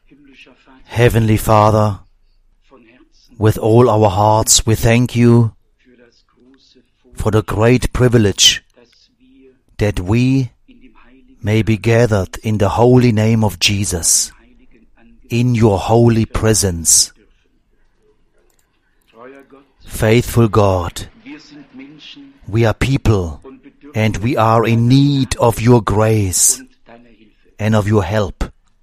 Heavenly Father, with all our hearts we thank you for the great privilege that we may be gathered in the holy name of Jesus, in your holy presence. Faithful God, we are people and we are in need of your grace and of your help.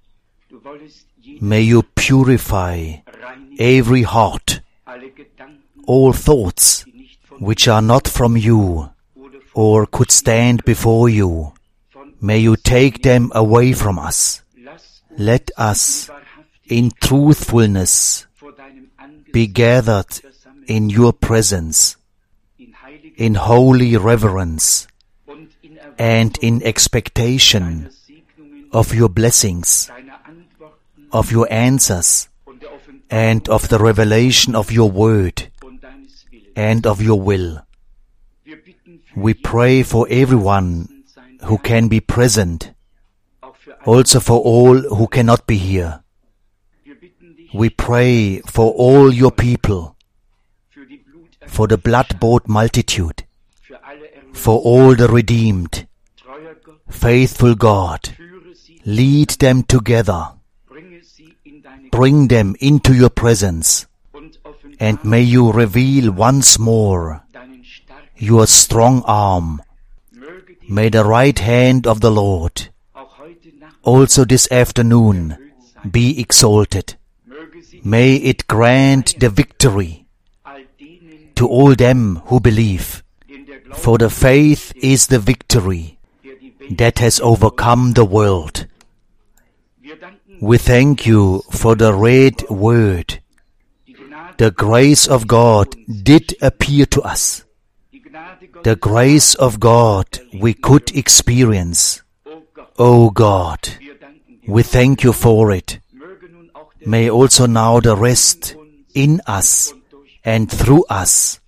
May you purify every heart, all thoughts which are not from you or could stand before you. May you take them away from us. Let us, in truthfulness, be gathered in your presence, in holy reverence, and in expectation of your blessings, of your answers, and of the revelation of your word and of your will. We pray for everyone who can be present, also for all who cannot be here. We pray for all your people, for the blood-bought multitude, for all the redeemed. Faithful God, lead them together. Bring them into your presence, and may you reveal once more your strong arm. May the right hand of the Lord also this afternoon be exalted. May it grant the victory to all them who believe, for the faith is the victory that has overcome the world. We thank you for the read word. The grace of God did appear to us. The grace of God we could experience. O God, we thank you for it. May also now the rest in us and through us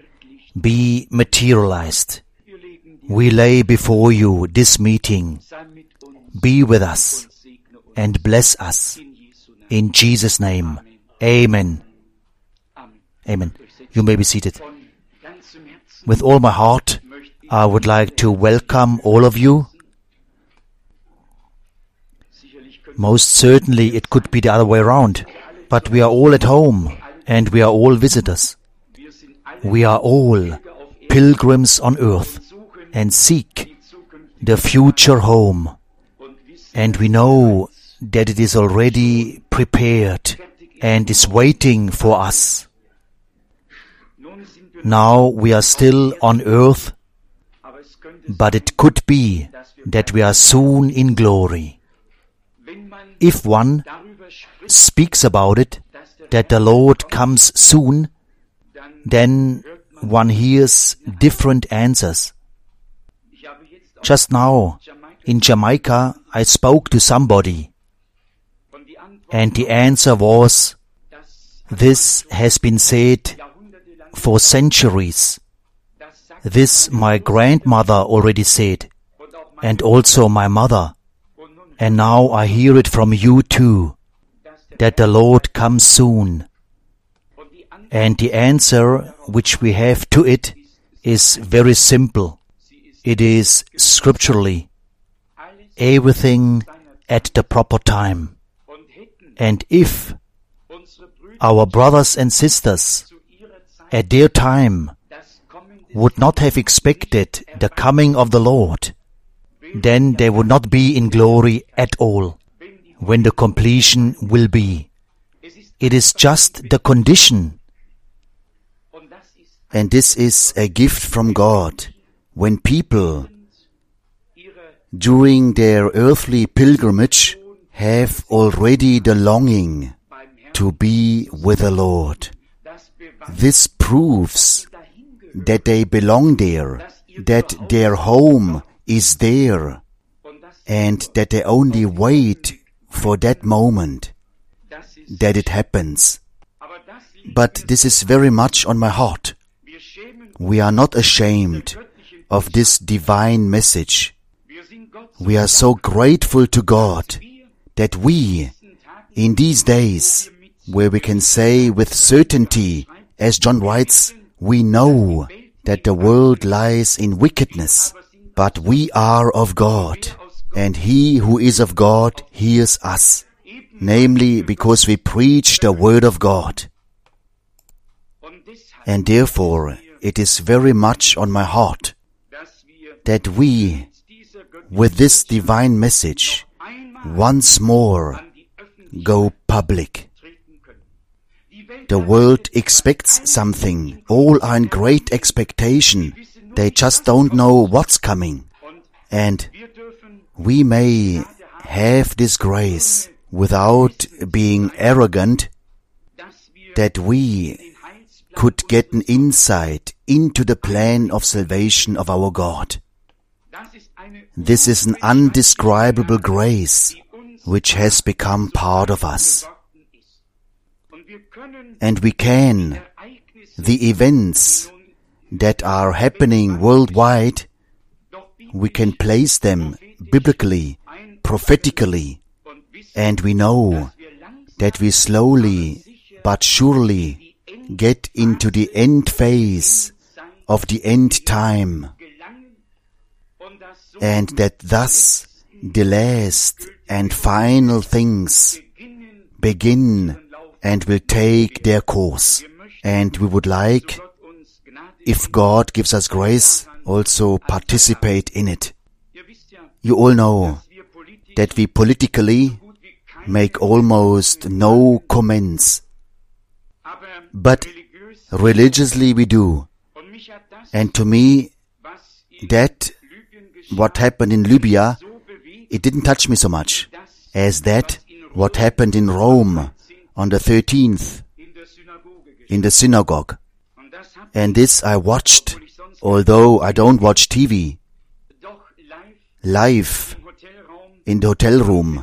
be materialized. We lay before you this meeting. Be with us and bless us. In Jesus' name, Amen. Amen. You may be seated. With all my heart, I would like to welcome all of you. Most certainly it could be the other way around, but we are all at home and we are all visitors. We are all pilgrims on earth and seek the future home. And we know that it is already prepared and is waiting for us. Now we are still on earth, but it could be that we are soon in glory. If one speaks about it, that the Lord comes soon, then one hears different answers. Just now, in Jamaica, I spoke to somebody, and the answer was, this has been said for centuries. This my grandmother already said, and also my mother. And now I hear it from you too, that the Lord comes soon. And the answer which we have to it is very simple. It is scripturally. Everything at the proper time. And if our brothers and sisters at their time would not have expected the coming of the Lord, then they would not be in glory at all when the completion will be. It is just the condition. And this is a gift from God. When people, during their earthly pilgrimage, have already the longing to be with the Lord. This proves that they belong there, that their home is there, and that they only wait for that moment that it happens. But this is very much on my heart. We are not ashamed of this divine message. We are so grateful to God that we, In these days, where we can say with certainty, as John writes, we know that the world lies in wickedness, but we are of God, and he who is of God hears us, namely because we preach the word of God. And therefore, it is very much on my heart that we, with this divine message, once more go public. The world expects something. All are in great expectation. They just don't know what's coming. And we may have this grace without being arrogant, that we could get an insight into the plan of salvation of our God. This is an undescribable grace which has become part of us. And we can, the events that are happening worldwide, we can place them biblically, prophetically, and we know that we slowly but surely get into the end phase of the end time, and that thus the last and final things begin and will take their course. And we would like, if God gives us grace, also participate in it. You all know that we politically make almost no comments, but religiously we do. And to me, that what happened in Libya, it didn't touch me so much as that what happened in Rome on the 13th in the synagogue. And this I watched, although I don't watch TV, live in the hotel room.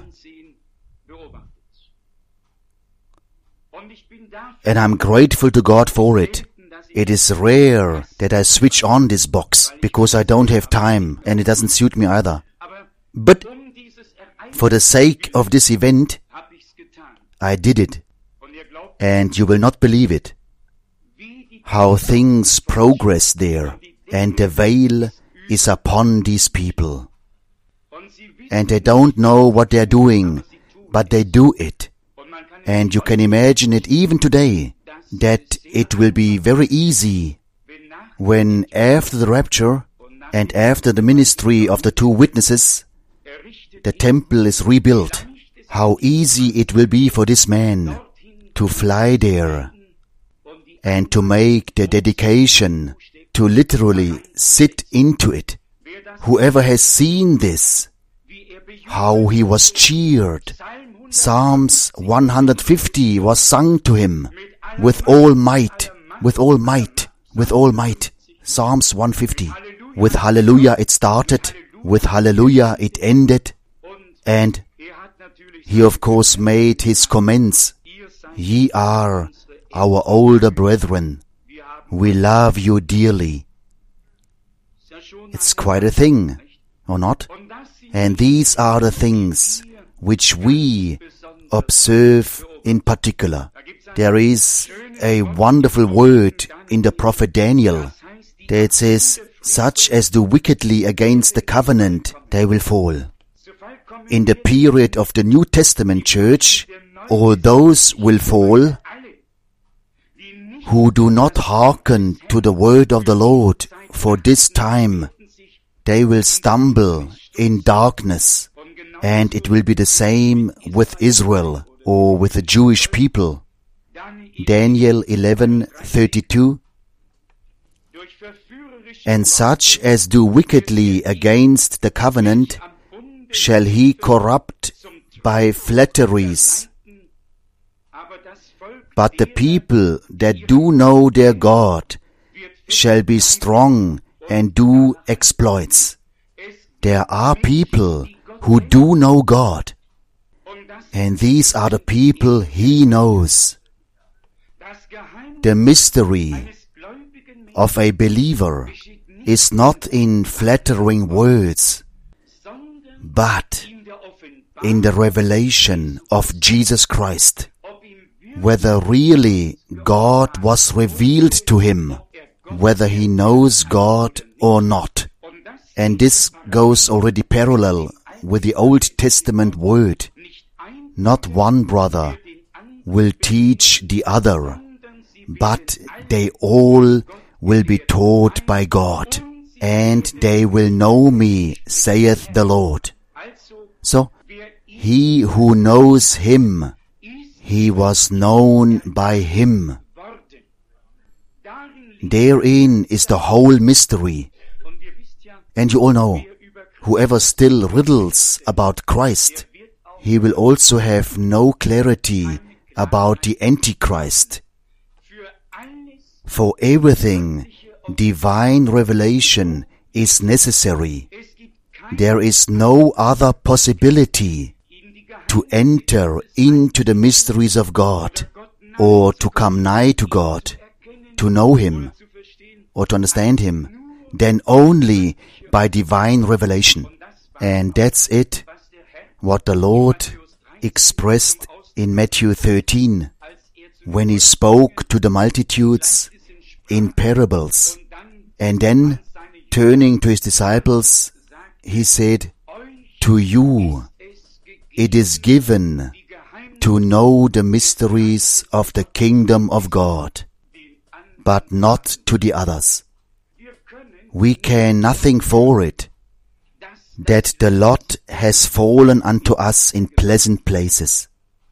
And I'm grateful to God for it. It is rare that I switch on this box, because I don't have time, and it doesn't suit me either. But for the sake of this event, I did it. And you will not believe it, how things progress there, and the veil is upon these people. And they don't know what they're doing, but they do it. And you can imagine it even today, that it will be very easy when after the rapture and after the ministry of the two witnesses, the temple is rebuilt. How easy it will be for this man to fly there and to make the dedication, to literally sit into it. Whoever has seen this, how he was cheered. Psalms 150 was sung to him with all might, with all might, with all might. Psalms 150. With hallelujah it started, with hallelujah it ended, and he of course made his comments. Ye are our older brethren. We love you dearly. It's quite a thing, or not? And these are the things which we observe in particular. There is a wonderful word in the prophet Daniel that says, such as do wickedly against the covenant, they will fall. In the period of the New Testament church, all those will fall who do not hearken to the word of the Lord for this time. They will stumble in darkness, and it will be the same with Israel or with the Jewish people. Daniel 11:32. And such as do wickedly against the covenant shall he corrupt by flatteries. But the people that do know their God shall be strong and do exploits. There are people who do know God, and these are the people he knows. The mystery of a believer is not in flattering words, but in the revelation of Jesus Christ, whether really God was revealed to him, whether he knows God or not. And this goes already parallel with the Old Testament word. Not one brother will teach the other, but they all will be taught by God, and they will know me, saith the Lord. So, he who knows him, he was known by him. Therein is the whole mystery. And you all know, whoever still riddles about Christ, he will also have no clarity about the Antichrist. For everything, divine revelation is necessary. There is no other possibility to enter into the mysteries of God, or to come nigh to God, to know him, or to understand him, than only by divine revelation. And that's it, what the Lord expressed in Matthew 13, when he spoke to the multitudes in parables. And then, turning to his disciples, he said, to you it is given to know the mysteries of the kingdom of God, but not to the others. We care nothing for it, that the lot has fallen unto us in pleasant places.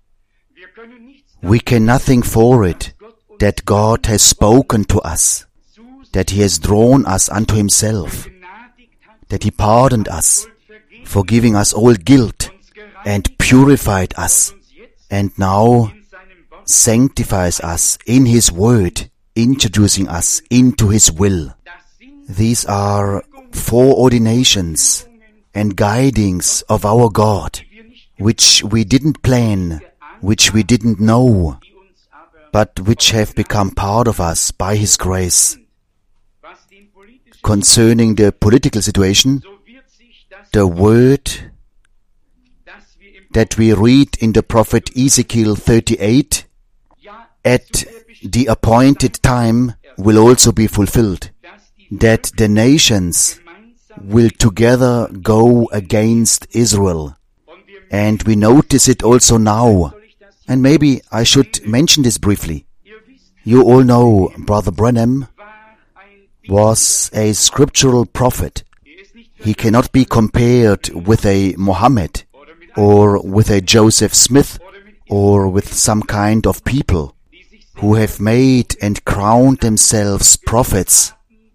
We care nothing for it, that God has spoken to us, that he has drawn us unto himself, that he pardoned us, forgiving us all guilt, and purified us, and now sanctifies us in his word, introducing us into his will. These are foreordinations and guidings of our God, which we didn't plan, which we didn't know, but which have become part of us by his grace. Concerning the political situation, the word that we read in the prophet Ezekiel 38, at the appointed time will also be fulfilled, that the nations will together go against Israel. And we notice it also now. And maybe I should mention this briefly. You all know Brother Branham was a scriptural prophet. He cannot be compared with a Mohammed, or with a Joseph Smith, or with some kind of people who have made and crowned themselves prophets,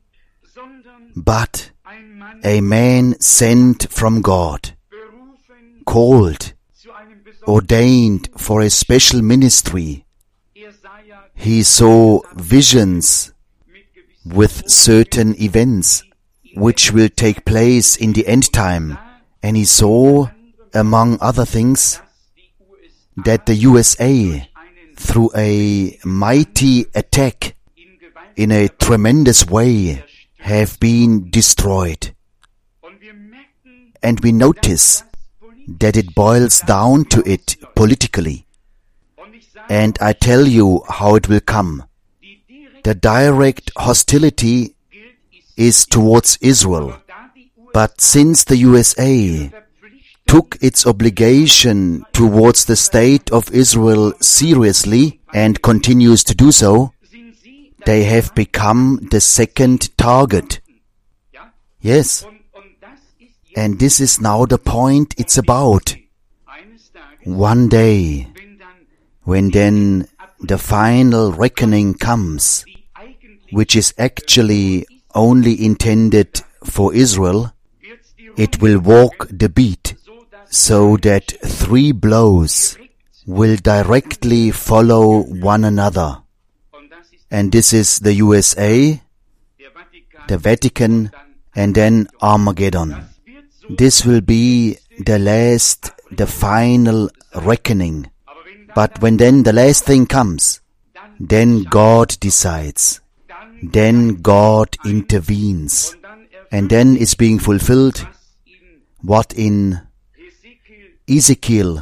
but a man sent from God, called, ordained for a special ministry. He saw visions with certain events which will take place in the end time, and he saw, among other things, that the USA, through a mighty attack in a tremendous way, have been destroyed. And we notice that it boils down to it politically. And I tell you how it will come. The direct hostility is towards Israel. But since the USA took its obligation towards the state of Israel seriously and continues to do so, they have become the second target. Yes. And this is now the point it's about. One day, when then the final reckoning comes, which is actually only intended for Israel, it will walk the beat, so that 3 blows will directly follow one another. And this is the USA, the Vatican, and then Armageddon. This will be the last, the final reckoning. But when then the last thing comes, then God decides. Then God intervenes. And then is being fulfilled what in Ezekiel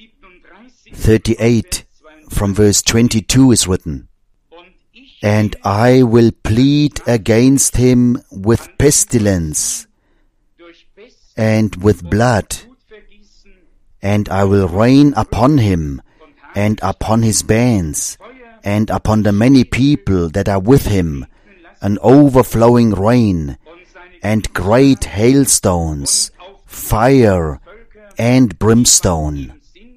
38 from verse 22 is written, "And I will plead against him with pestilence and with blood, and I will rain upon him and upon his bands and upon the many people that are with him an overflowing rain and great hailstones, fire and brimstone.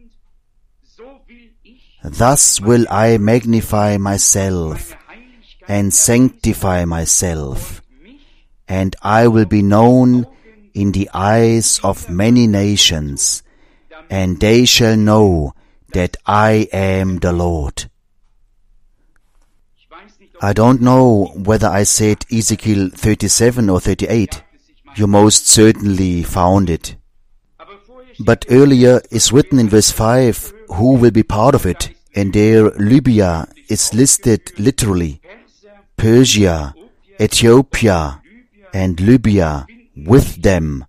Thus will I magnify myself and sanctify myself, and I will be known in the eyes of many nations, and they shall know that I am the Lord." I don't know whether I said Ezekiel 37 or 38. You most certainly found it. But earlier is written in verse 5 who will be part of it, and there Libya is listed literally. Persia, Ethiopia, and Libya with them.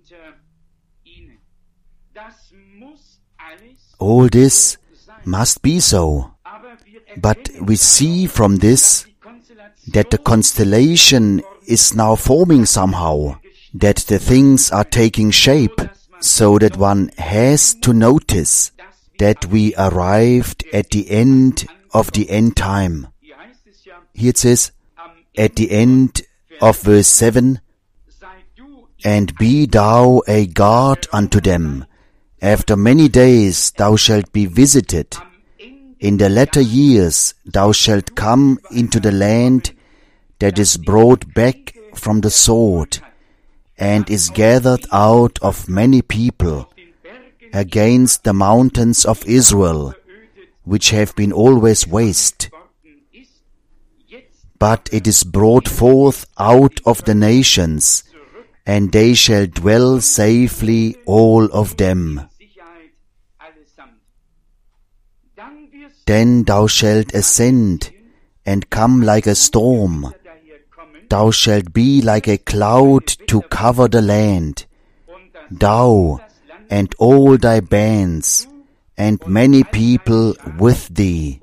All this must be so. But we see from this that the constellation is now forming somehow, that the things are taking shape, so that one has to notice that we arrived at the end of the end time. Here it says, at the end of verse 7, "And be thou a guard unto them. After many days thou shalt be visited. In the latter years thou shalt come into the land that is brought back from the sword, and is gathered out of many people, against the mountains of Israel, which have been always waste. But it is brought forth out of the nations, and they shall dwell safely all of them. Then thou shalt ascend, and come like a storm. Thou shalt be like a cloud to cover the land, thou and all thy bands, and many people with thee."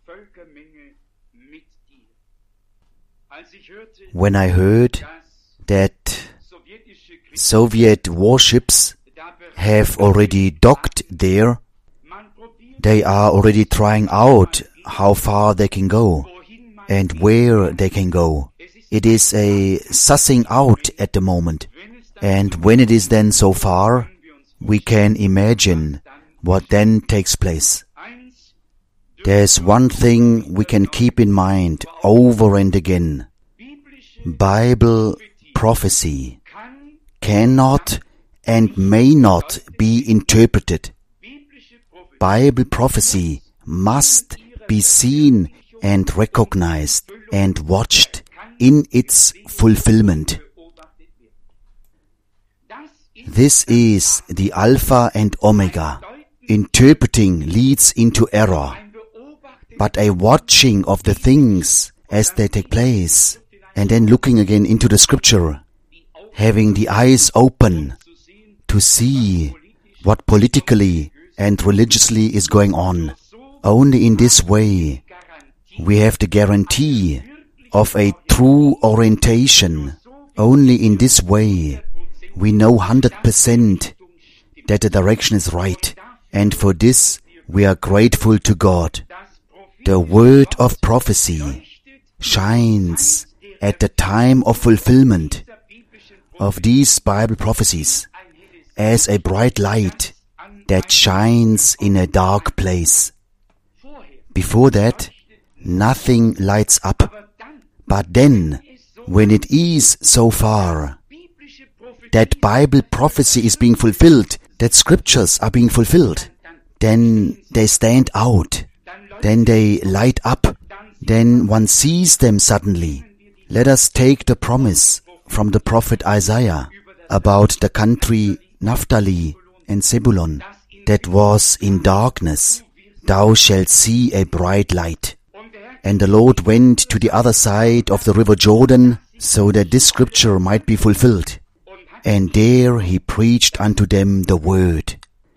When I heard that Soviet warships have already docked there, they are already trying out how far they can go and where they can go. It is a sussing out at the moment. And when it is then so far, we can imagine what then takes place. There's one thing we can keep in mind over and again. Bible prophecy cannot and may not be interpreted. Bible prophecy must be seen and recognized and watched in its fulfillment. This is the Alpha and Omega. Interpreting leads into error, but a watching of the things as they take place, and then looking again into the Scripture, having the eyes open to see what politically and religiously is going on. Only in this way we have the guarantee of a true orientation. Only in this way we know 100% that the direction is right. And for this we are grateful to God. The word of prophecy shines at the time of fulfillment of these Bible prophecies as a bright light that shines in a dark place. Before that, nothing lights up. But then, when it is so far that Bible prophecy is being fulfilled, that scriptures are being fulfilled, then they stand out. Then they light up. Then one sees them suddenly. Let us take the promise from the prophet Isaiah about the country Naphtali and Zebulun that was in darkness. Thou shalt see a bright light. And the Lord went to the other side of the river Jordan, so that this scripture might be fulfilled. And there he preached unto them the word.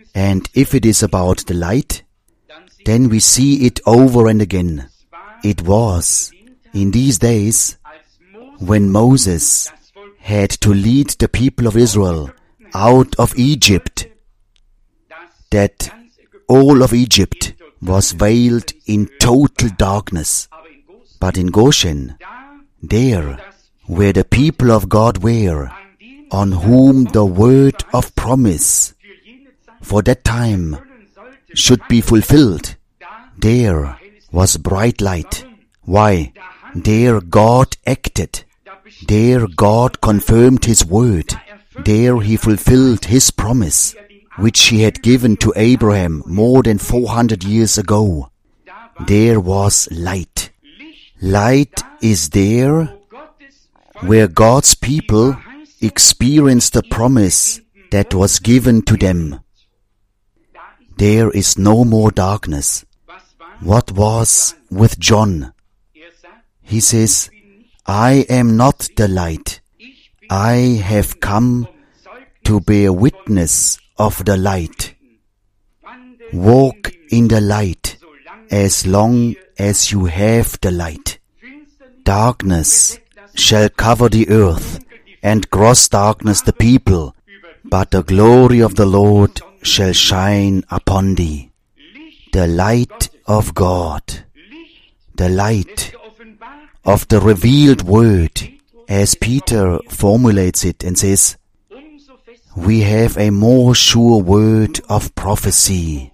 And if it is about the light, then we see it over and again. It was in these days when Moses had to lead the people of Israel out of Egypt, that all of Egypt was veiled in total darkness. But in Goshen, there where the people of God were, on whom the word of promise for that time should be fulfilled, there was bright light. Why? There God acted. There God confirmed His word. There He fulfilled His promise, which He had given to Abraham more than 400 years ago. There was light. Light is there where God's people experienced the promise that was given to them. There is no more darkness. What was with John? He says, I am not the light. I have come to bear witness of the light. Walk in the light as long as you have the light. Darkness shall cover the earth, and gross darkness the people, but the glory of the Lord shall shine upon thee. The light of God, the light of the revealed word, as Peter formulates it and says, we have a more sure word of prophecy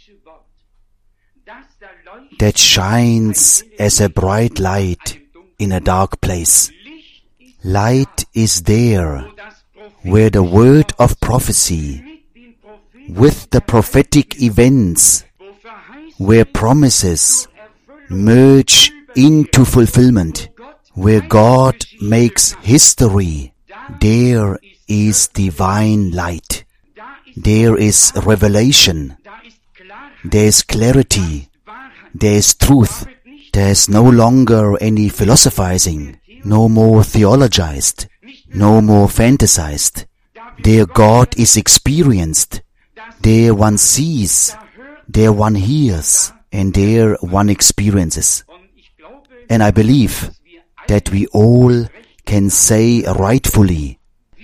that shines as a bright light in a dark place. Light is there where the word of prophecy, with the prophetic events, where promises merge into fulfillment, where God makes history, there is divine light. There is revelation. There is clarity. There is truth. There is no longer any philosophizing, no more theologized, no more fantasized. There God is experienced. There one sees, there one hears, and there one experiences. And I believe that we all can say rightfully,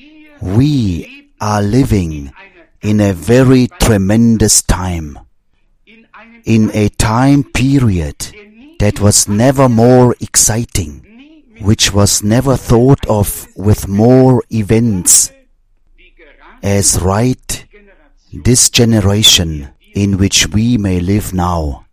we are living in a very tremendous time, in a time period that was never more exciting, which was never thought of with more events, as right this generation in which we may live now.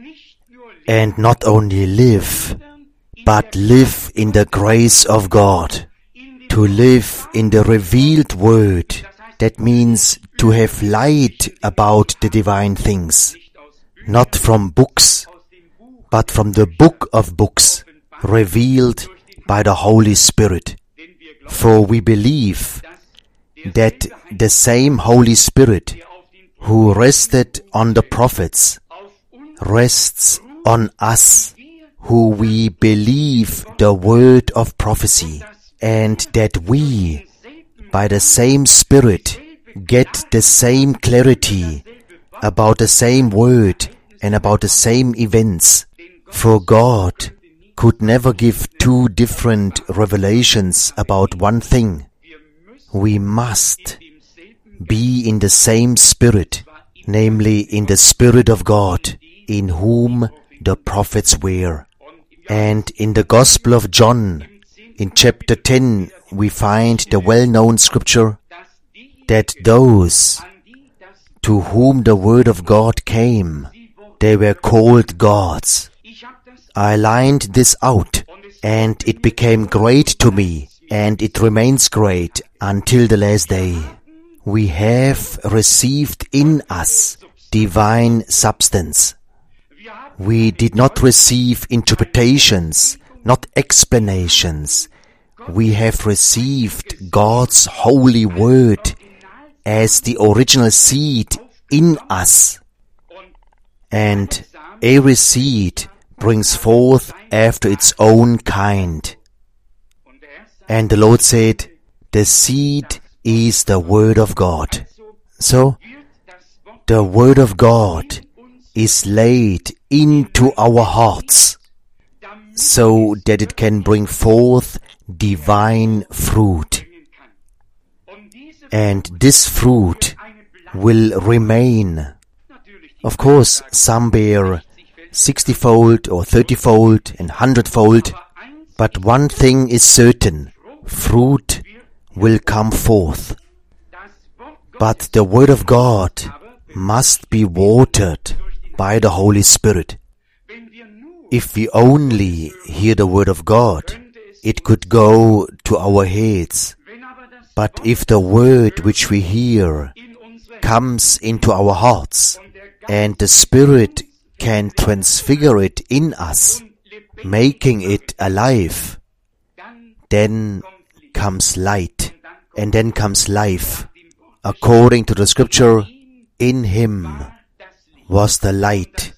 And not only live, but live in the grace of God. To live in the revealed word, that means to have light about the divine things, not from books, but from the book of books, revealed by the Holy Spirit. For we believe that the same Holy Spirit who rested on the prophets rests on us, who we believe the word of prophecy, and that we, by the same Spirit, get the same clarity about the same word and about the same events. For God could never give two different revelations about one thing. We must be in the same Spirit, namely in the Spirit of God, in whom the prophets were. And in the Gospel of John, in chapter 10, we find the well-known scripture that those to whom the word of God came, they were called gods. I lined this out, and it became great to me, and it remains great until the last day. We have received in us divine substance. We did not receive interpretations, not explanations. We have received God's holy word as the original seed in us. And every seed brings forth after its own kind. And the Lord said, the seed is the word of God. So, the Word of God is laid into our hearts so that it can bring forth divine fruit. And this fruit will remain. Of course, some bear 60-fold or 30-fold and 100-fold, but one thing is certain, fruit will come forth. But the Word of God must be watered by the Holy Spirit. If we only hear the Word of God, it could go to our heads. But if the Word which we hear comes into our hearts, and the Spirit can transfigure it in us, making it alive, then comes light, and then comes life. According to the scripture, in Him was the light,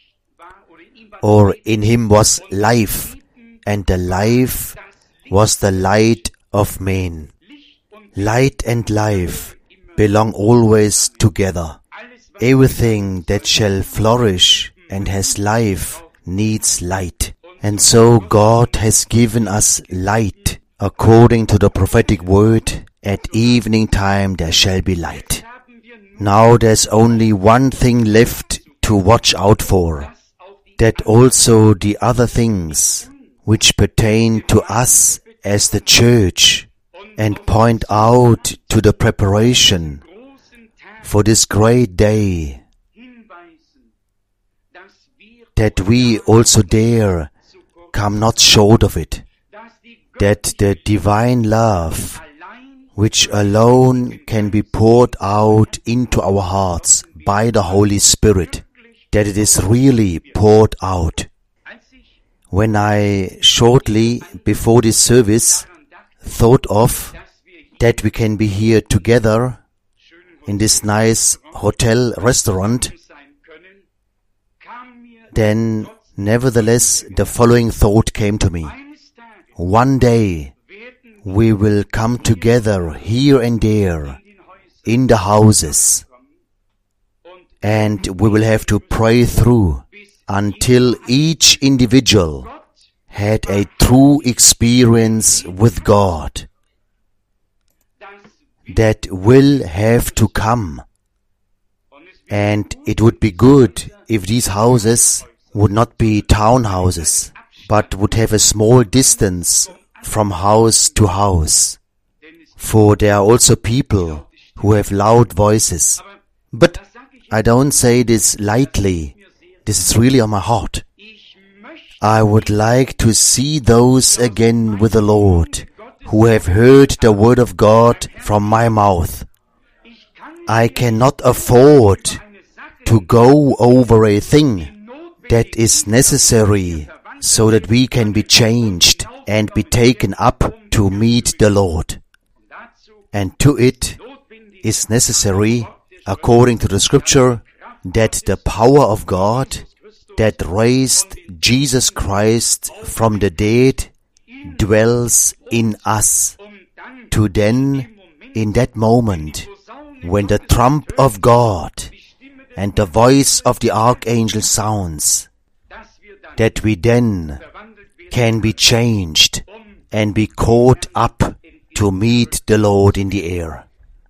or in Him was life, and the life was the light of men. Light and life belong always together. Everything that shall flourish and has life needs light. And so God has given us light. According to the prophetic word, at evening time there shall be light. Now there's only one thing left to watch out for, that also the other things which pertain to us as the church and point out to the preparation for this great day, that we also there come not short of it, that the divine love which alone can be poured out into our hearts by the Holy Spirit, that it is really poured out. When I shortly before this service thought of that we can be here together in this nice hotel restaurant, then nevertheless the following thought came to me. One day we will come together here and there in the houses, and we will have to pray through until each individual had a true experience with God. That will have to come. And it would be good if these houses would not be townhouses, but would have a small distance from house to house. For there are also people who have loud voices. But I don't say this lightly. This is really on my heart. I would like to see those again with the Lord who have heard the word of God from my mouth. I cannot afford to go over a thing that is necessary so that we can be changed and be taken up to meet the Lord. And to it is necessary, according to the scripture, that the power of God that raised Jesus Christ from the dead dwells in us, to then, in that moment, when the trump of God and the voice of the archangel sounds, that we then can be changed and be caught up to meet the Lord in the air.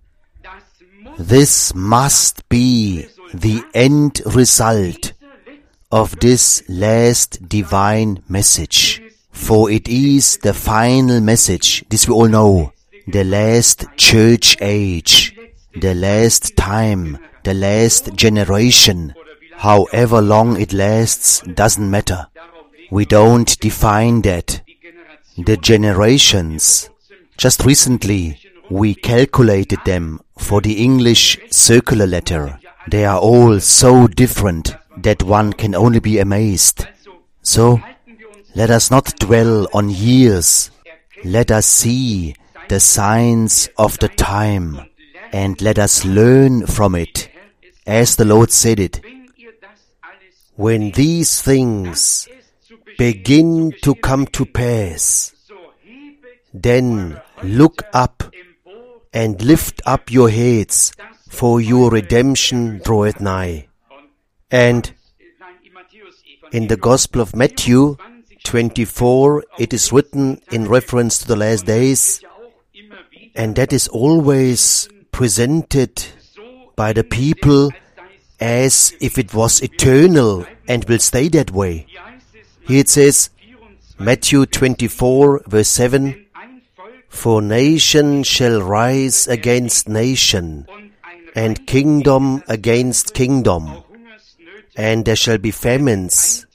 This must be the end result of this last divine message. For it is the final message, this we all know, the last church age, the last time, the last generation. However long it lasts doesn't matter. We don't define that. The generations, just recently we calculated them for the English circular letter. They are all so different that one can only be amazed. So, let us not dwell on years. Let us see the signs of the time, and let us learn from it, as the Lord said it. When these things begin to come to pass, then look up and lift up your heads, for your redemption draweth nigh. And in the Gospel of Matthew 24, it is written in reference to the last days, and that is always presented by the people as if it was eternal and will stay that way. Here it says, Matthew 24, verse 7, For nation shall rise against nation, and kingdom against kingdom, and there shall be famines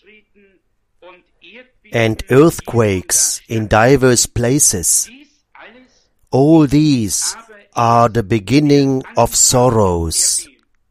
and earthquakes in divers places. All these are the beginning of sorrows.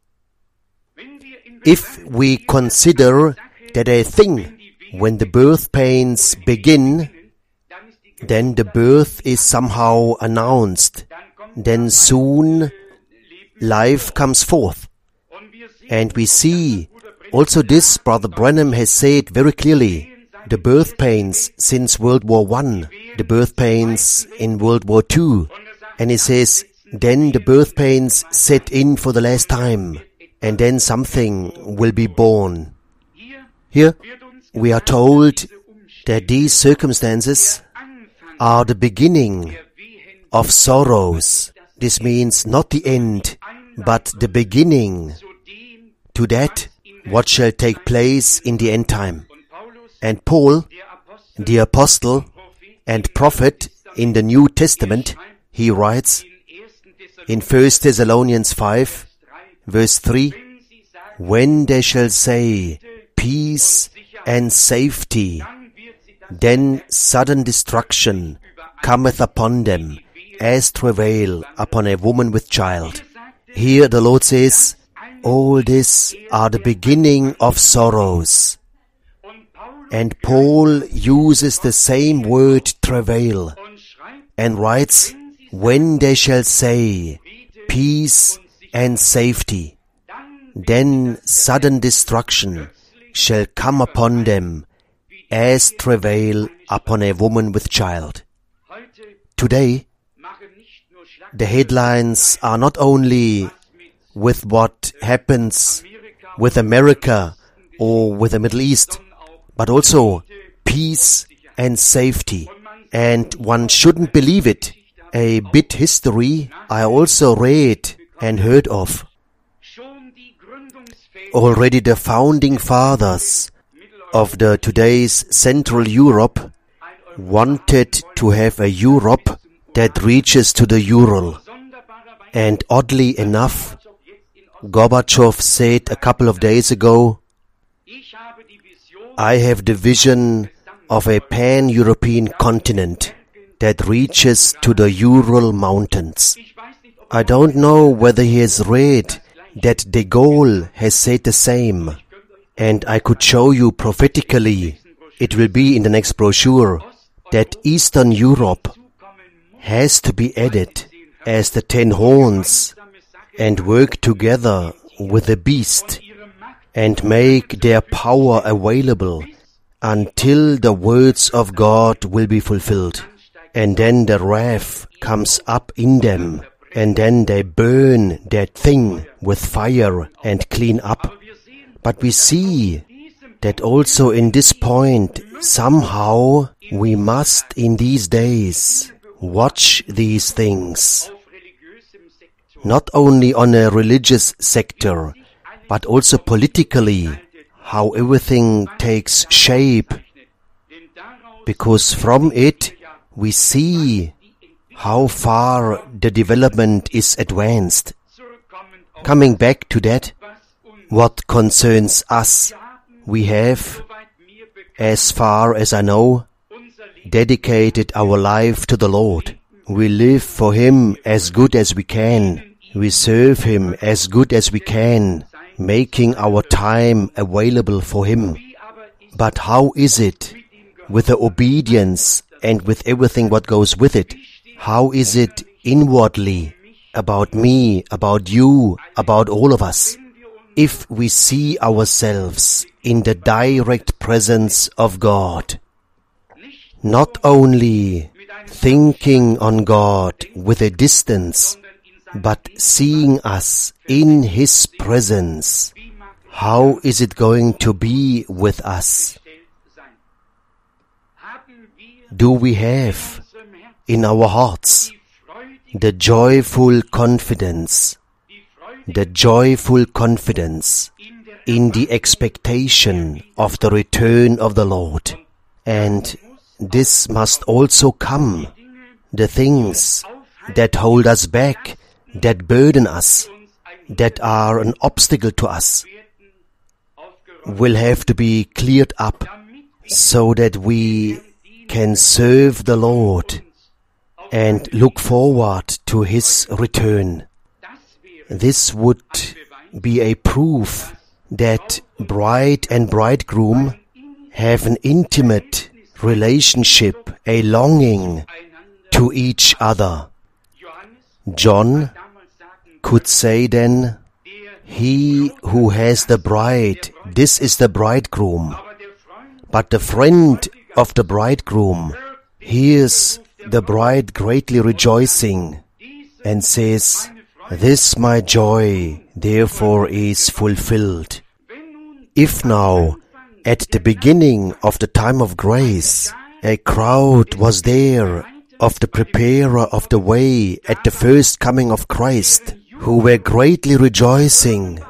If we consider that a thing, when the birth pains begin, then the birth is somehow announced. Then soon life comes forth. And we see, also this Brother Branham has said very clearly, the birth pains since World War I, the birth pains in World War II. And he says, then the birth pains set in for the last time, and then something will be born. Here we are told that these circumstances are the beginning of sorrows. This means not the end, but the beginning to that what shall take place in the end time. And Paul, the apostle and prophet in the New Testament, he writes in 1 Thessalonians 5, verse 3, When they shall say peace and safety, then sudden destruction cometh upon them, as travail upon a woman with child. Here the Lord says, all this are the beginning of sorrows. And Paul uses the same word travail and writes, when they shall say peace and safety, then sudden destruction shall come upon them, as travail upon a woman with child. Today, the headlines are not only with what happens with America or with the Middle East, but also peace and safety. And one shouldn't believe it. A bit history I also read and heard of. Already the founding fathers of the today's Central Europe wanted to have a Europe that reaches to the Ural. And oddly enough, Gorbachev said a couple of days ago, I have the vision of a pan-European continent that reaches to the Ural Mountains. I don't know whether he has read that de Gaulle has said the same, and I could show you prophetically, it will be in the next brochure, that Eastern Europe has to be added as the 10 horns and work together with the beast and make their power available until the words of God will be fulfilled. And then the wrath comes up in them, and then they burn that thing with fire and clean up. But we see that also in this point, somehow we must in these days watch these things, not only on a religious sector, but also politically, how everything takes shape, because from it we see how far the development is advanced. Coming back to that, what concerns us, we have, as far as I know, dedicated our life to the Lord. We live for Him as good as we can. We serve Him as good as we can, making our time available for Him. But how is it with the obedience and with everything what goes with it? How is it inwardly, about me, about you, about all of us? If we see ourselves in the direct presence of God, not only thinking on God with a distance, but seeing us in His presence, how is it going to be with us? Do we have in our hearts the joyful confidence in the expectation of the return of the Lord? And this must also come. The things that hold us back, that burden us, that are an obstacle to us, will have to be cleared up so that we can serve the Lord and look forward to His return. This would be a proof that bride and bridegroom have an intimate relationship, a longing to each other. John could say then, "He who has the bride, this is the bridegroom." But the friend of the bridegroom hears the bride greatly rejoicing and says, "This my joy therefore is fulfilled." If now, at the beginning of the time of grace, a crowd was there of the preparer of the way at the first coming of Christ, who were greatly rejoicing,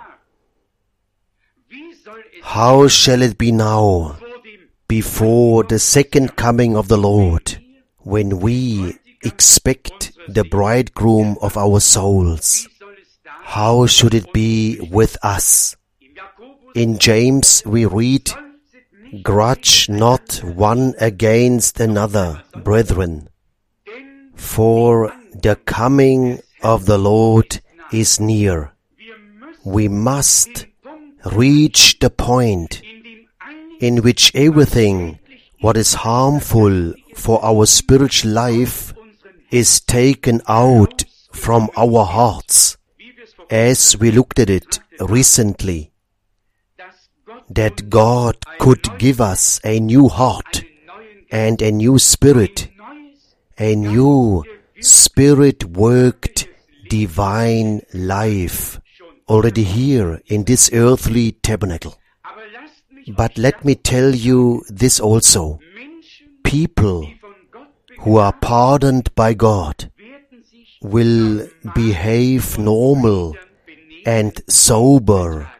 how shall it be now, before the second coming of the Lord, when we expect the bridegroom of our souls? How should it be with us? In James we read, "Grudge not one against another, brethren, for the coming of the Lord is near." We must reach the point in which everything what is harmful for our spiritual life is taken out from our hearts, as we looked at it recently, that God could give us a new heart and a new spirit, a new Spirit-worked divine life already here in this earthly tabernacle. But let me tell you this also. People who are pardoned by God will behave normal and sober.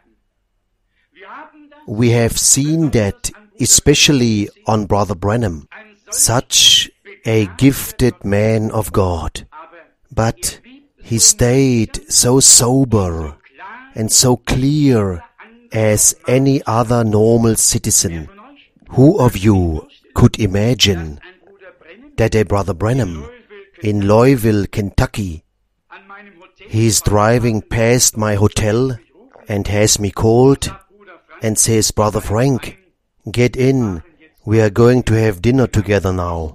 We have seen that especially on Brother Branham, such a gifted man of God. But he stayed so sober and so clear as any other normal citizen. Who of you could imagine that a Brother Branham in Louisville, Kentucky, he is driving past my hotel and has me called and says, "Brother Frank, get in, we are going to have dinner together now."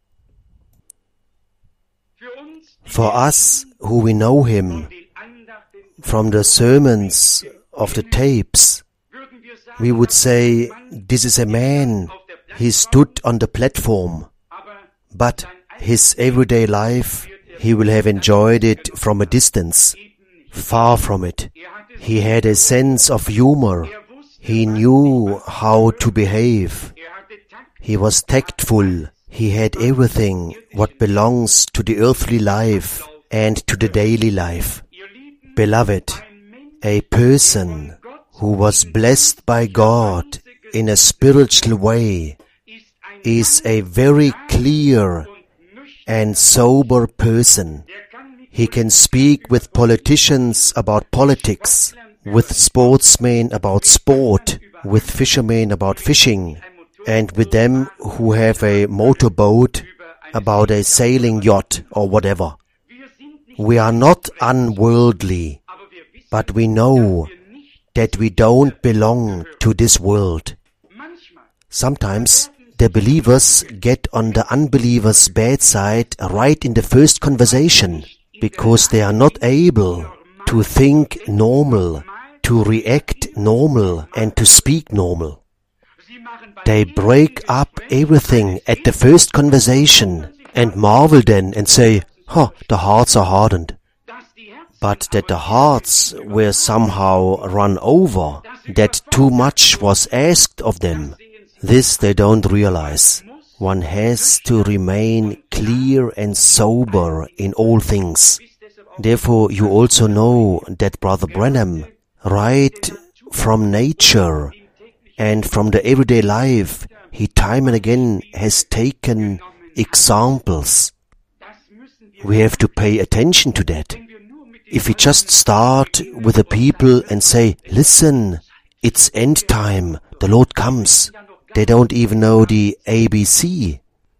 For us who we know him from the sermons of the tapes, we would say, this is a man, he stood on the platform, but his everyday life, he will have enjoyed it from a distance. Far from it. He had a sense of humor. He knew how to behave. He was tactful. He had everything what belongs to the earthly life and to the daily life. Beloved, a person who was blessed by God in a spiritual way is a very clear and sober person. He can speak with politicians about politics, with sportsmen about sport, with fishermen about fishing, and with them who have a motorboat about a sailing yacht or whatever. We are not unworldly, but we know that we don't belong to this world. Sometimes the believers get on the unbelievers' bad side right in the first conversation, because they are not able to think normal, to react normal, and to speak normal. They break up everything at the first conversation and marvel then and say, the hearts are hardened. but that the hearts were somehow run over, that too much was asked of them. This they don't realize. One has to remain clear and sober in all things. Therefore, you also know that Brother Branham, right from nature and from the everyday life, he time and again has taken examples. We have to pay attention to that. If we just start with the people and say, listen, it's end time, the Lord comes, they don't even know the ABC.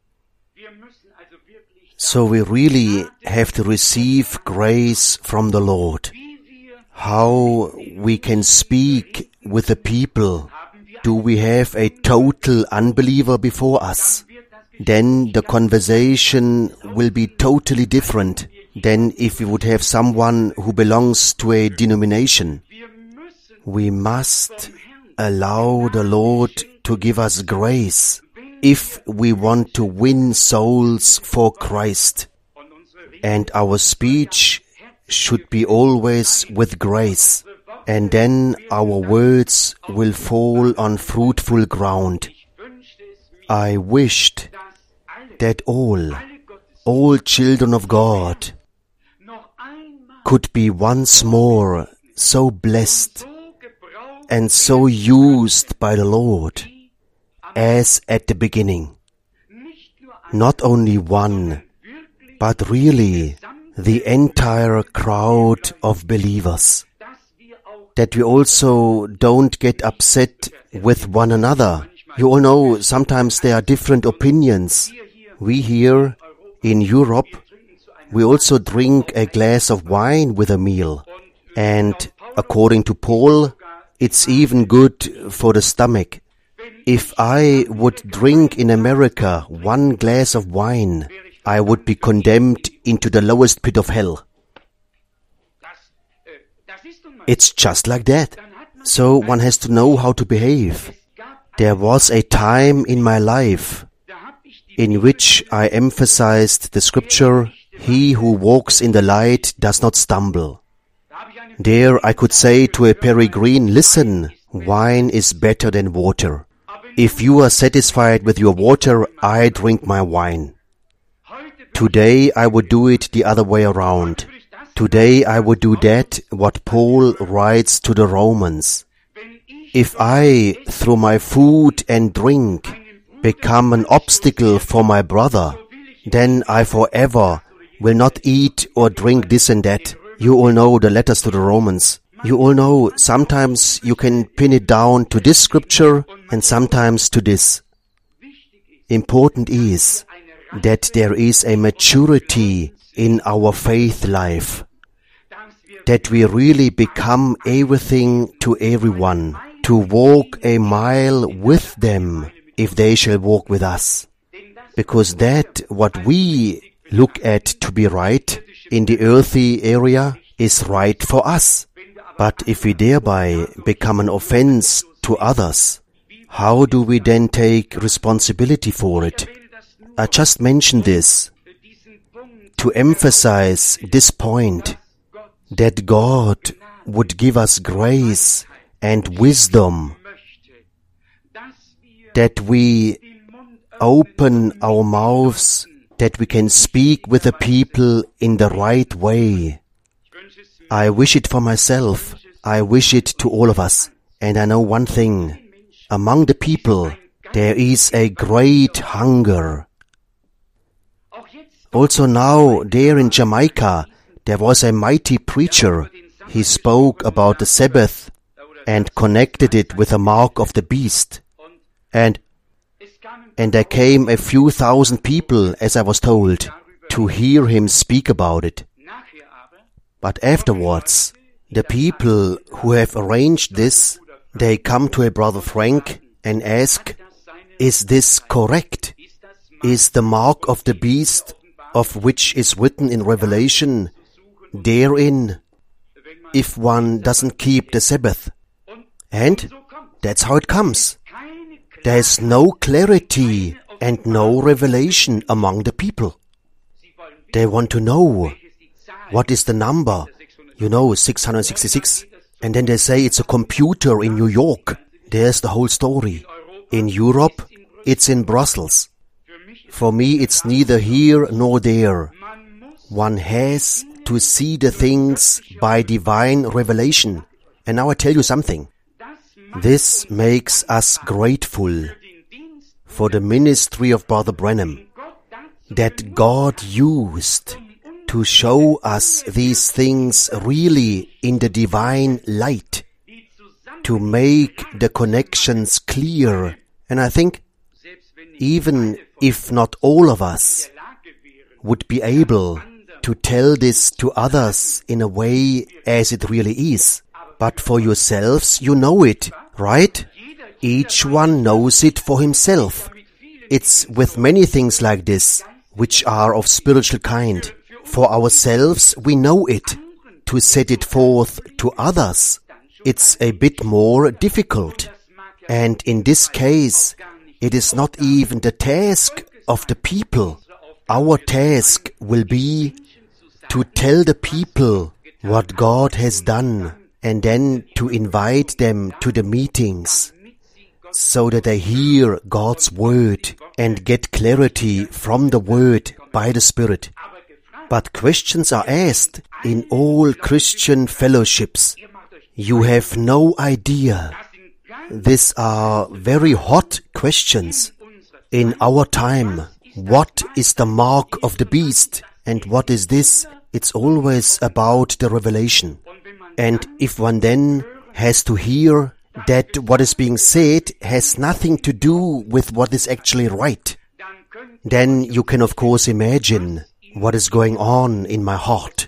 So we really have to receive grace from the Lord. How we can speak with the people. Do we have a total unbeliever before us? Then the conversation will be totally different than if we would have someone who belongs to a denomination. We must allow the Lord to give us grace if we want to win souls for Christ. And our speech should be always with grace. And then our words will fall on fruitful ground. I wished that all children of God could be once more so blessed and so used by the Lord as at the beginning. Not only one, but really the entire crowd of believers. That we also don't get upset with one another. You all know sometimes there are different opinions. We here in Europe, we also drink a glass of wine with a meal. And according to Paul, it's even good for the stomach. If I would drink in America 1 glass of wine, I would be condemned into the lowest pit of hell. It's just like that. So one has to know how to behave. There was a time in my life in which I emphasized the scripture, he who walks in the light does not stumble. There I could say to a peregrine, listen, wine is better than water. If you are satisfied with your water, I drink my wine. Today I would do it the other way around. Today I would do that what Paul writes to the Romans. If I, through my food and drink, become an obstacle for my brother, then I forever will not eat or drink this and that. You all know the letters to the Romans. You all know sometimes you can pin it down to this scripture and sometimes to this. Important is that there is a maturity in our faith life, that we really become everything to everyone, to walk a mile with them if they shall walk with us. Because that what we look at to be right in the earthy area is right for us. But if we thereby become an offense to others, how do we then take responsibility for it? I just mentioned this to emphasize this point, that God would give us grace and wisdom, that we open our mouths, that we can speak with the people in the right way. I wish it for myself. I wish it to all of us. And I know one thing. Among the people, there is a great hunger. Also now, there in Jamaica, there was a mighty preacher. He spoke about the Sabbath and connected it with the mark of the beast. And there came a few thousand people, as I was told, to hear him speak about it. But afterwards, the people who have arranged this, they come to a Brother Frank and ask, is this correct? Is the mark of the beast, of which is written in Revelation, therein, if one doesn't keep the Sabbath? And that's how it comes. There is no clarity and no revelation among the people. They want to know, what is the number 666. And then they say it's a computer in New York. There's the whole story. In Europe, it's in Brussels. For me, it's neither here nor there. One has to see the things by divine revelation. And now I tell you something. This makes us grateful for the ministry of Brother Branham, that God used to show us these things really in the divine light, to make the connections clear. And I think, even if not all of us would be able to tell this to others in a way as it really is, but for yourselves, you know it, right? Each one knows it for himself. It's with many things like this, which are of spiritual kind. For ourselves, we know it. To set it forth to others, it's a bit more difficult. And in this case, it is not even the task of the people. Our task will be to tell the people what God has done, and then to invite them to the meetings, so that they hear God's word and get clarity from the word by the Spirit. But questions are asked in all Christian fellowships. You have no idea. These are very hot questions. In our time, what is the mark of the beast? And what is this? It's always about the revelation. And if one then has to hear that what is being said has nothing to do with what is actually right, then you can of course imagine what is going on in my heart.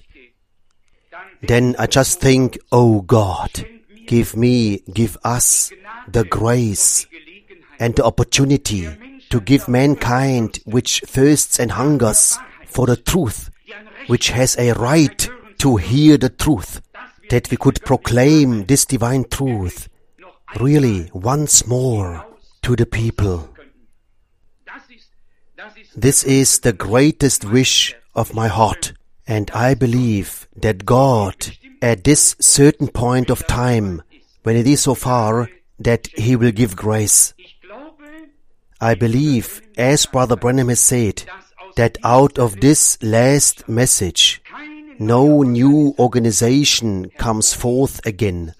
Then I just think, oh God, give us the grace and the opportunity to give mankind which thirsts and hungers for the truth, which has a right to hear the truth, that we could proclaim this divine truth really once more to the people. This is the greatest wish of my heart, and I believe that God, at this certain point of time, when it is so far, that He will give grace. I believe, as Brother Branham has said, that out of this last message, no new organization comes forth again,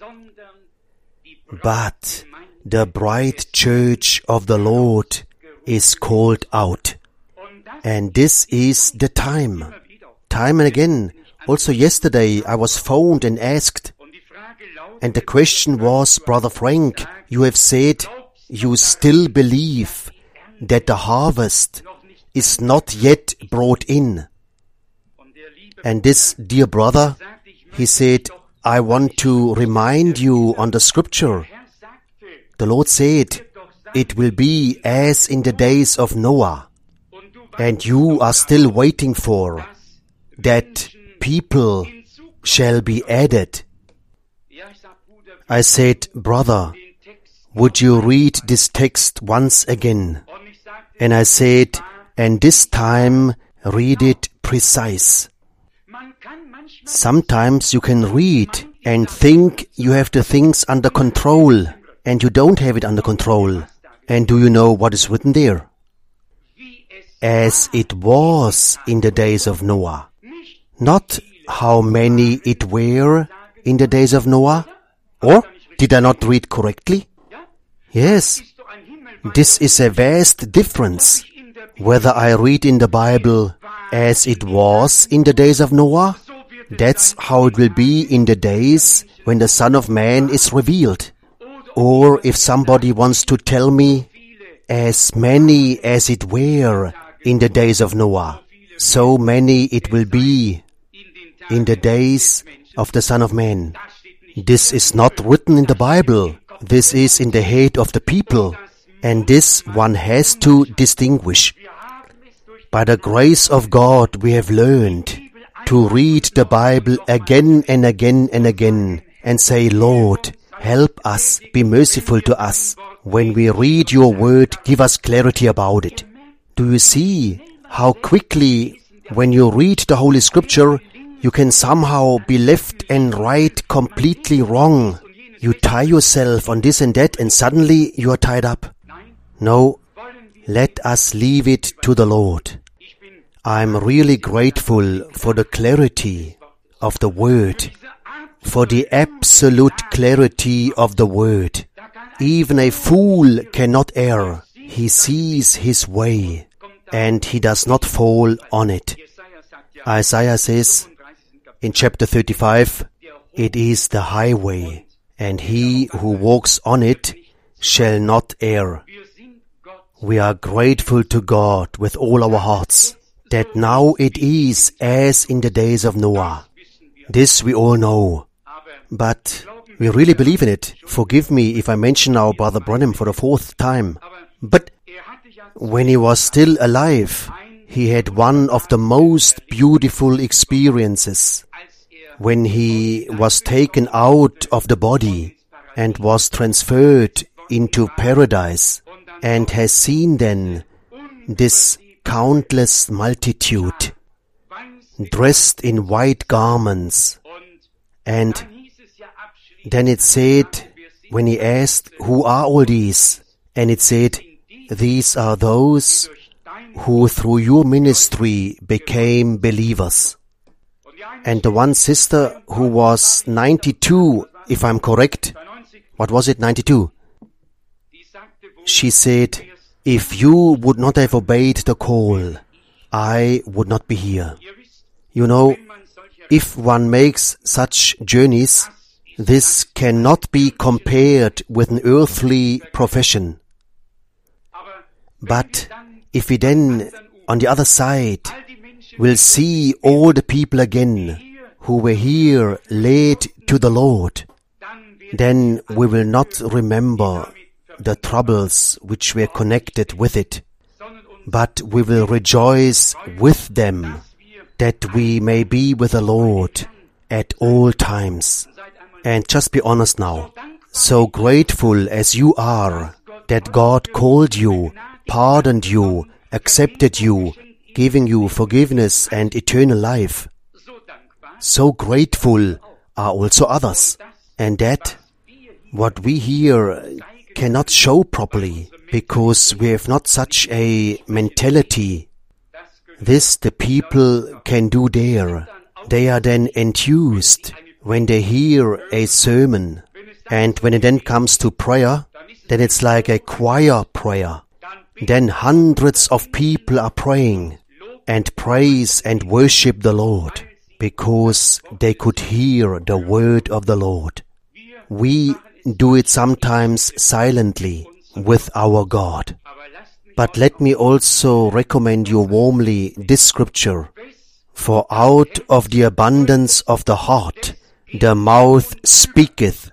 but the bright church of the Lord is called out. And this is the time. Time and again, also yesterday I was phoned and asked, and the question was, Brother Frank, you have said you still believe that the harvest is not yet brought in. And this dear brother, he said, I want to remind you on the scripture. The Lord said, it will be as in the days of Noah. And you are still waiting for that people shall be added. I said, brother, would you read this text once again? And I said, and this time read it precise. Sometimes you can read and think you have the things under control, and you don't have it under control. And do you know what is written there? As it was in the days of Noah. Not how many it were in the days of Noah. Or did I not read correctly? Yes. This is a vast difference. Whether I read in the Bible as it was in the days of Noah, that's how it will be in the days when the Son of Man is revealed. Or if somebody wants to tell me, as many as it were in the days of Noah, so many it will be in the days of the Son of Man. This is not written in the Bible. This is in the head of the people. And this one has to distinguish. By the grace of God, we have learned to read the Bible again and again and again and say, Lord, help us, be merciful to us. When we read your word, give us clarity about it. Do you see how quickly, when you read the Holy Scripture, You can somehow be left and right completely wrong. You tie yourself on this and that and suddenly you are tied up. No, let us leave it to the Lord. I'm really grateful for the clarity of the Word, for the absolute clarity of the Word. Even a fool cannot err. He sees his way, and he does not fall on it. Isaiah says in chapter 35, it is the highway, and he who walks on it shall not err. We are grateful to God with all our hearts, that now it is as in the days of Noah. This we all know. But we really believe in it. Forgive me if I mention our Brother Branham for the 4th time. But when he was still alive, he had one of the most beautiful experiences. When he was taken out of the body and was transferred into paradise and has seen then this countless multitude dressed in white garments. And then it said, when he asked, who are all these? And it said, these are those who through your ministry became believers. And the one sister who was 92, if I'm correct, what was it, 92? She said, if you would not have obeyed the call, I would not be here. You know, if one makes such journeys, this cannot be compared with an earthly profession. But if we then, on the other side, will see all the people again who were here led to the Lord, then we will not remember the troubles which were connected with it, but we will rejoice with them that we may be with the Lord at all times. And just be honest now, so grateful as you are that God called you, pardoned you, accepted you, giving you forgiveness and eternal life. So grateful are also others, and that what we here cannot show properly, because we have not such a mentality. This the people can do there. They are then enthused when they hear a sermon, and when it then comes to prayer, then it's like a choir prayer. Then hundreds of people are praying and praise and worship the Lord, because they could hear the word of the Lord. We do it sometimes silently with our God. But let me also recommend you warmly this scripture. For out of the abundance of the heart, the mouth speaketh.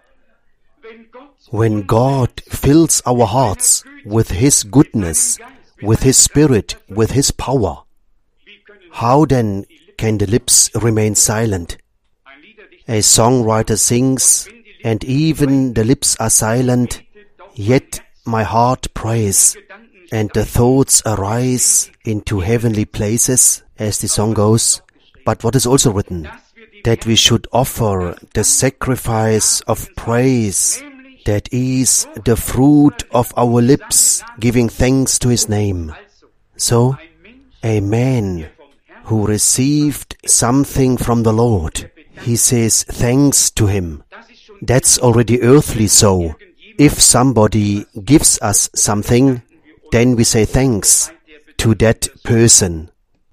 When God fills our hearts with His goodness, with His Spirit, with His power, how then can the lips remain silent? A songwriter sings, and even the lips are silent, yet my heart prays, and the thoughts arise into heavenly places, as the song goes. But what is also written? That we should offer the sacrifice of praise, that is the fruit of our lips, giving thanks to His name. So, a man who received something from the Lord, he says thanks to Him. That's already earthly so. If somebody gives us something, then we say thanks to that person.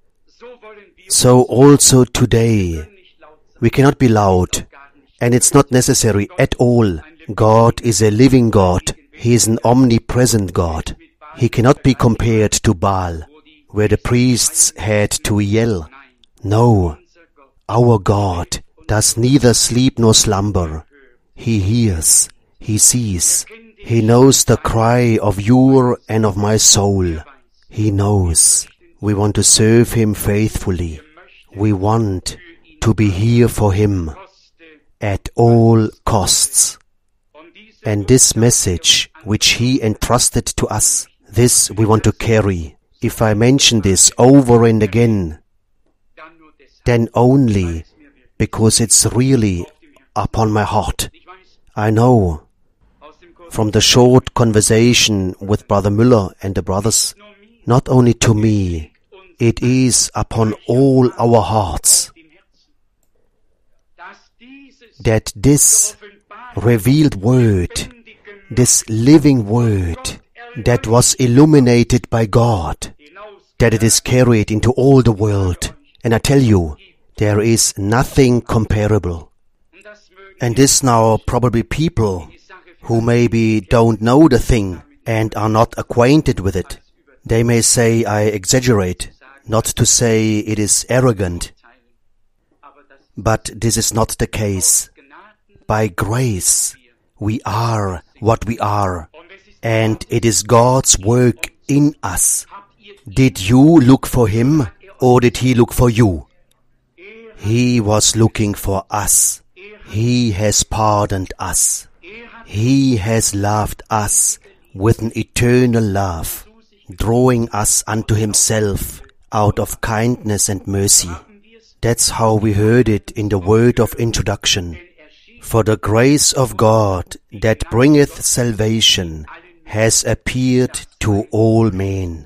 So also today, we cannot be loud, and it's not necessary at all. God is a living God. He is an omnipresent God. He cannot be compared to Baal, where the priests had to yell. No, our God does neither sleep nor slumber. He hears, He sees, He knows the cry of your and of my soul. He knows. We want to serve Him faithfully. We want to be here for Him at all costs. And this message which He entrusted to us, this we want to carry. If I mention this over and again, then only because it's really upon my heart. I know from the short conversation with Brother Müller and the brothers, not only to me, it is upon all our hearts that this revealed word, this living word that was illuminated by God, that it is carried into all the world. And I tell you, there is nothing comparable. And this now probably people who maybe don't know the thing and are not acquainted with it, they may say I exaggerate, not to say it is arrogant. But this is not the case. By grace, we are what we are, and it is God's work in us. Did you look for Him, or did He look for you? He was looking for us. He has pardoned us. He has loved us with an eternal love, drawing us unto Himself out of kindness and mercy. That's how we heard it in the word of introduction. For the grace of God that bringeth salvation has appeared to all men.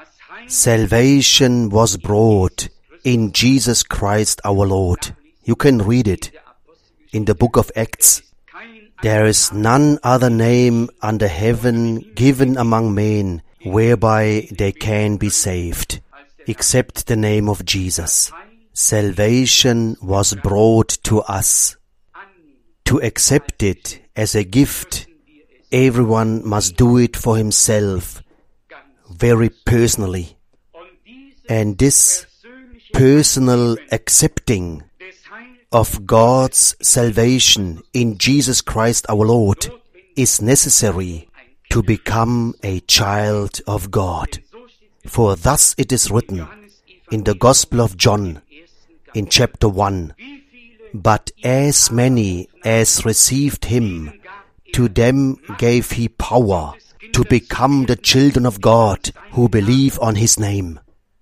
Salvation was brought in Jesus Christ our Lord. You can read it in the book of Acts. There is none other name under heaven given among men whereby they can be saved, except the name of Jesus. Salvation was brought to us. To accept it as a gift, everyone must do it for himself, very personally. And this personal accepting of God's salvation in Jesus Christ our Lord is necessary to become a child of God. For thus it is written in the Gospel of John, in chapter 1, But as many as received Him, to them gave He power to become the children of God who believe on His name.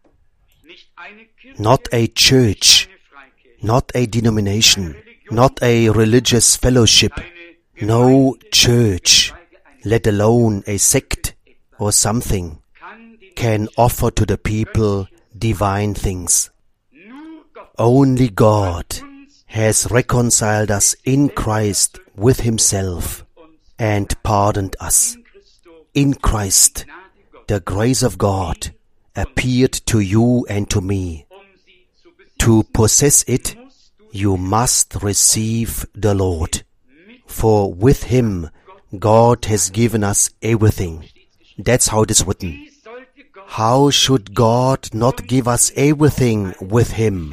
Not a church, not a denomination, not a religious fellowship, no church, let alone a sect or something, can offer to the people divine things. Only God has reconciled us in Christ with Himself and pardoned us. In Christ, the grace of God appeared to you and to me. To possess it, you must receive the Lord. For with Him, God has given us everything. That's how it is written. How should God not give us everything with Him?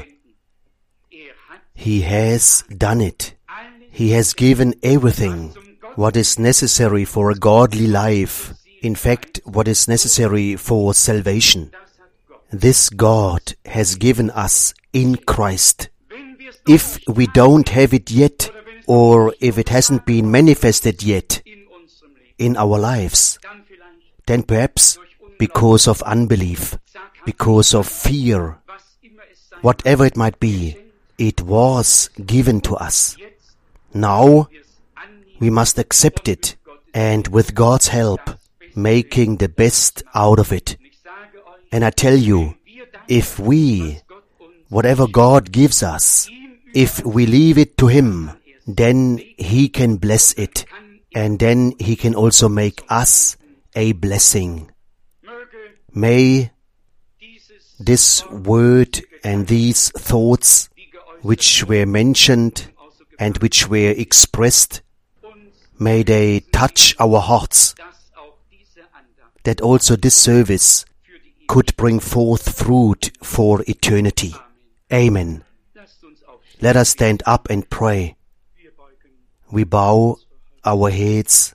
He has done it. He has given everything, what is necessary for a godly life. In fact, what is necessary for salvation. This God has given us in Christ. If we don't have it yet, or if it hasn't been manifested yet in our lives, then perhaps because of unbelief, because of fear, whatever it might be, it was given to us. Now, we must accept it, and with God's help, making the best out of it. And I tell you, if we, whatever God gives us, if we leave it to Him, then He can bless it, and then He can also make us a blessing. May this word and these thoughts which were mentioned and which were expressed, may they touch our hearts, that also this service could bring forth fruit for eternity. Amen. Let us stand up and pray. We bow our heads,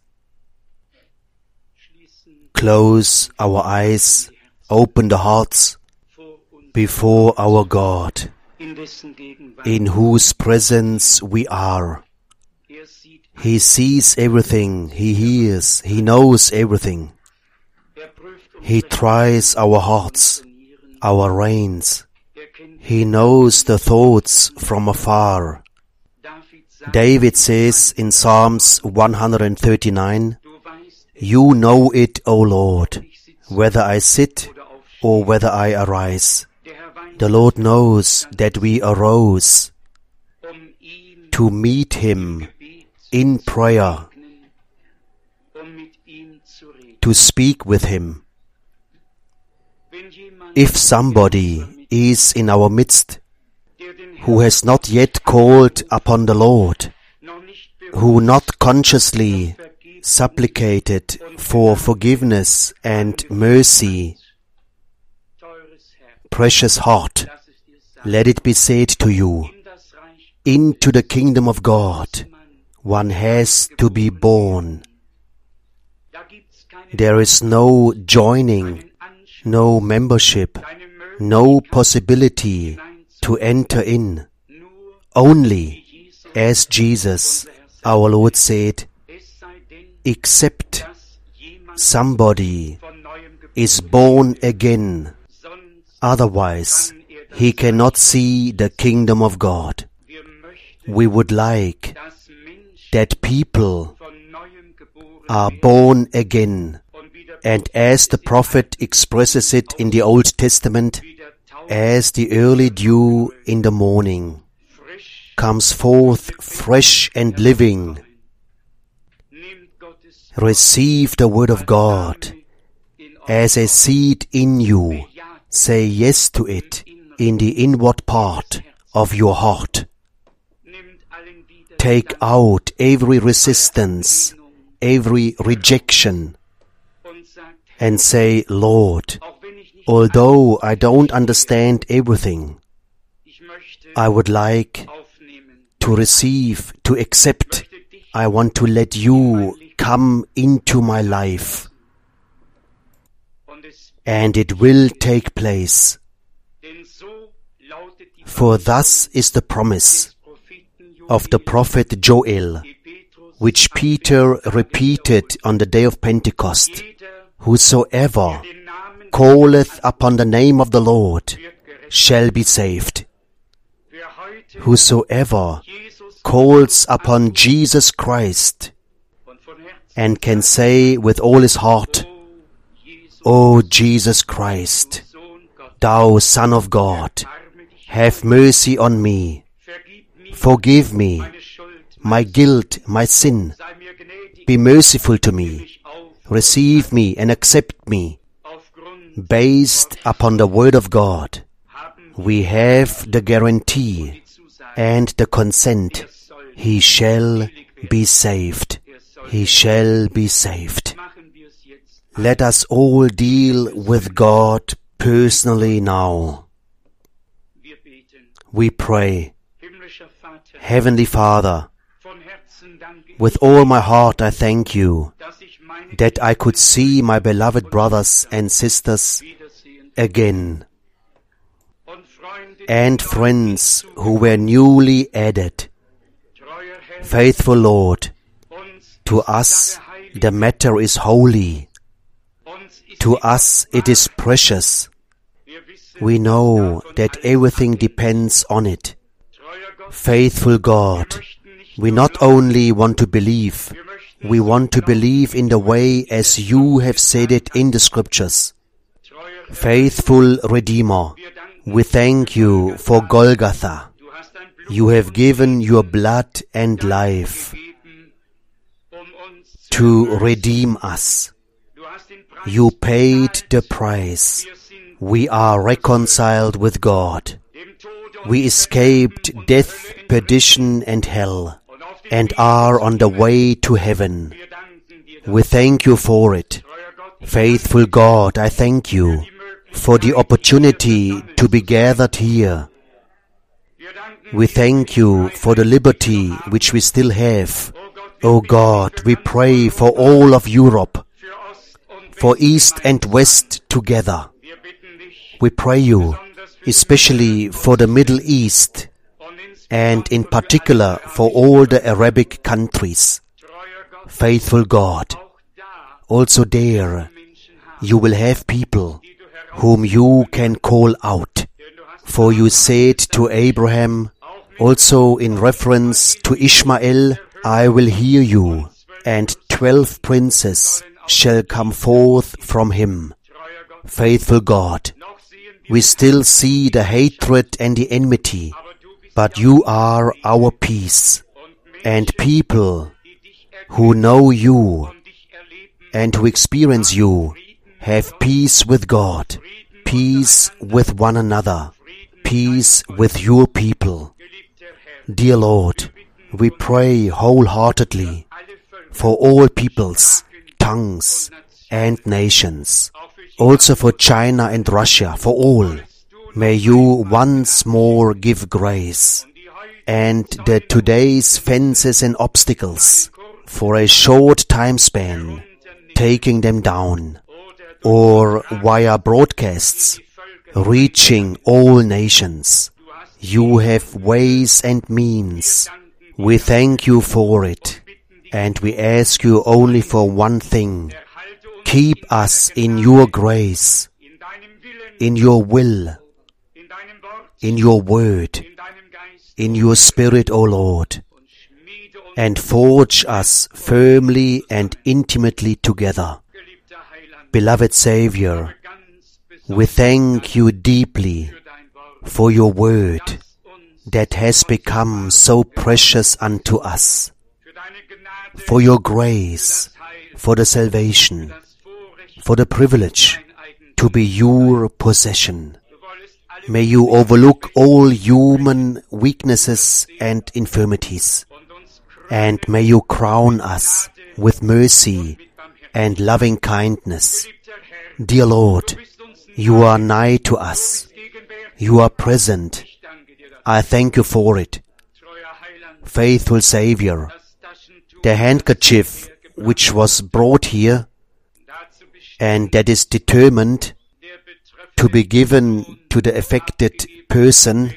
close our eyes, open the hearts before our God, in whose presence we are. He sees everything, He hears, He knows everything. He tries our hearts, our reins. He knows the thoughts from afar. David says in Psalms 139, You know it, O Lord, whether I sit or whether I arise. The Lord knows that we arose to meet Him in prayer, to speak with Him. If somebody is in our midst who has not yet called upon the Lord, who not consciously supplicated for forgiveness and mercy, precious heart, let it be said to you, into the kingdom of God one has to be born. There is no joining, no membership, no possibility to enter in. Only, as Jesus, our Lord, said, except somebody is born again, otherwise he cannot see the kingdom of God. We would like that people are born again, and as the prophet expresses it in the Old Testament, as the early dew in the morning comes forth fresh and living. Receive the word of God as a seed in you. Say yes to it in the inward part of your heart. Take out every resistance, every rejection, and say, Lord, although I don't understand everything, I would like to receive, to accept. I want to let you come into my life. And it will take place. For thus is the promise of the prophet Joel, which Peter repeated on the day of Pentecost. Whosoever calleth upon the name of the Lord shall be saved. Whosoever calls upon Jesus Christ and can say with all his heart, O Jesus Christ, thou Son of God, have mercy on me. Forgive me, my guilt, my sin. Be merciful to me. Receive me and accept me. Based upon the Word of God, we have the guarantee and the consent. He shall be saved. He shall be saved. Let us all deal with God personally now. We pray. Heavenly Father, with all my heart I thank you that I could see my beloved brothers and sisters again, and friends who were newly added. Faithful Lord, to us the matter is holy. To us it is precious. We know that everything depends on it. Faithful God, we not only want to believe, we want to believe in the way as you have said it in the Scriptures. Faithful Redeemer, we thank you for Golgotha. You have given your blood and life to redeem us. You paid the price. We are reconciled with God. We escaped death, perdition, and hell, and are on the way to heaven. We thank you for it. Faithful God, I thank you for the opportunity to be gathered here. We thank you for the liberty which we still have. O God, we pray for all of Europe, for East and West together. We pray you, especially for the Middle East, and in particular for all the Arabic countries. Faithful God, also there you will have people whom you can call out. For you said to Abraham, also in reference to Ishmael, I will hear you, and 12 princes shall come forth from him. Faithful God, we still see the hatred and the enmity, but you are our peace, and people who know you and who experience you have peace with God, peace with one another, peace with your people. Dear Lord, we pray wholeheartedly for all peoples, tongues, and nations, also for China and Russia, for all. May you once more give grace, and that today's fences and obstacles, for a short time span, taking them down, or via broadcasts, reaching all nations. You have ways and means. We thank you for it, and we ask you only for one thing. Keep us in your grace, in your will, in your word, in your spirit, O Lord, and forge us firmly and intimately together. Beloved Savior, we thank you deeply for your word that has become so precious unto us, for your grace, for the salvation, for the privilege to be your possession. May you overlook all human weaknesses and infirmities, and may you crown us with mercy and loving kindness. Dear Lord, you are nigh to us. You are present. I thank you for it. Faithful Savior, the handkerchief which was brought here and that is determined to be given to the affected person,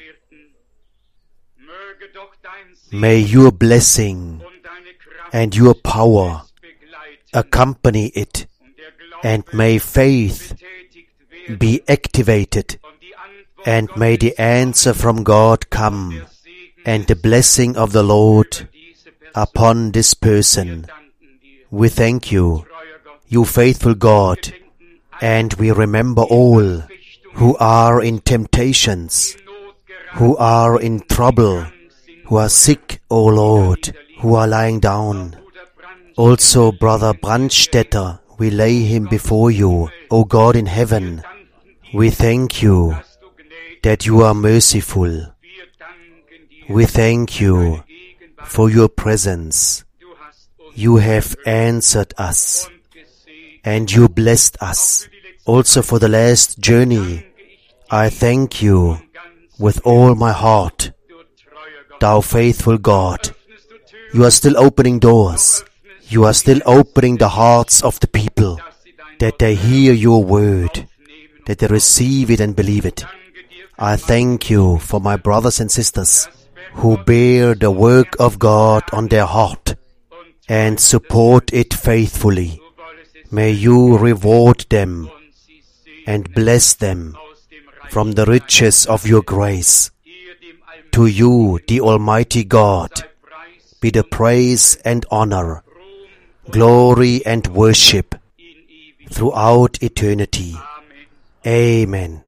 may your blessing and your power accompany it, and may faith be activated, and may the answer from God come, and the blessing of the Lord upon this person. We thank you, you faithful God, and we remember all who are in temptations, who are in trouble, who are sick, O Lord, who are lying down. Also Brother Brandstetter, we lay him before you, O God in heaven. We thank you that you are merciful. We thank you for your presence. You have answered us, and you blessed us. Also for the last journey, I thank you with all my heart. Thou faithful God, you are still opening doors. You are still opening the hearts of the people, that they hear your word, that they receive it and believe it. I thank you for my brothers and sisters who bear the work of God on their heart and support it faithfully. May you reward them and bless them from the riches of your grace. To you, the Almighty God, be the praise and honor, glory and worship throughout eternity. Amen.